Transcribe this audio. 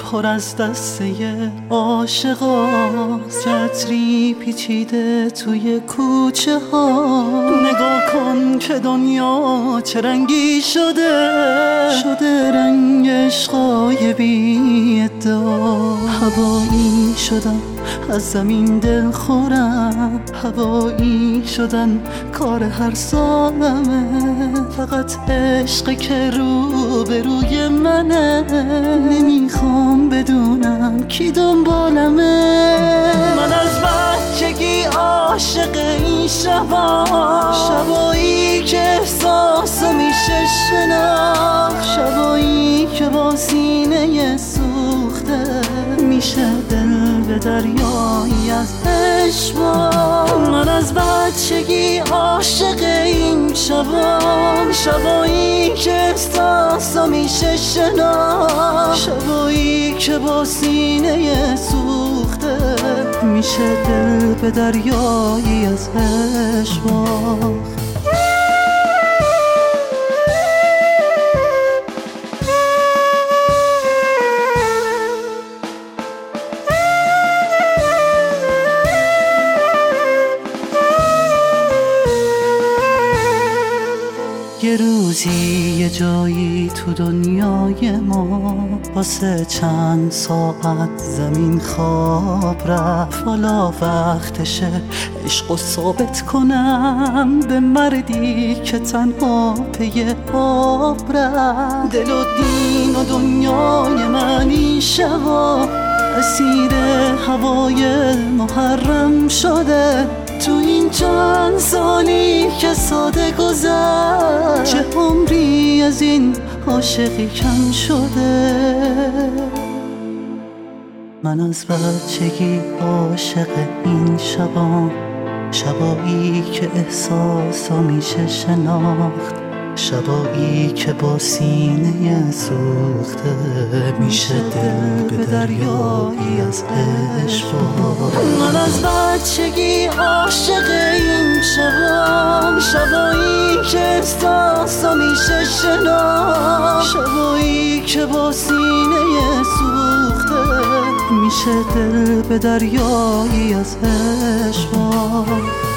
پر از دسته عاشقاست، چتری پیچیده توی کوچه ها. نگاه کن که دنیا چه رنگی شده رنگ عشقای بی ادعا. هوایی شدم از زمین دل خورم، هوایی شدن کار هر سالمه. فقط عشق که رو به روی منه، نمیخوام بدونم کی دنبالمه. من از بچگی عاشق این شبایی که احساسو میشه شناخت، شبایی که با سینه سوخته میشه دل به دریایی از عشق. من از بچگی عاشق این شبایی که احساسو میشه شناخت، شبایی که با سینه سوخته میشه دل به دریایی از عشق. یه روزی یه جایی تو دنیای ما، واسه چند ساعت زمین خواب رفت. حالا وقتشه عشقو ثابت کنم به مردی که تنها پی آب رفت. دل و دین و دنیای من این شبا اسیر هوای محرم شده. تو این چند سالی که ساده گذشت، چه عمری از این عاشقی کم شده. من از بچگی عاشق این شبایی که احساسو میشه شناخت، شبایی که با سینه سوخته میشه دل به دریایی از عشق. من از بچگی عاشق این شبایی که احساسو میشه شناخت، شبایی که با سینه سوخته میشه دل به دریایی از عشق.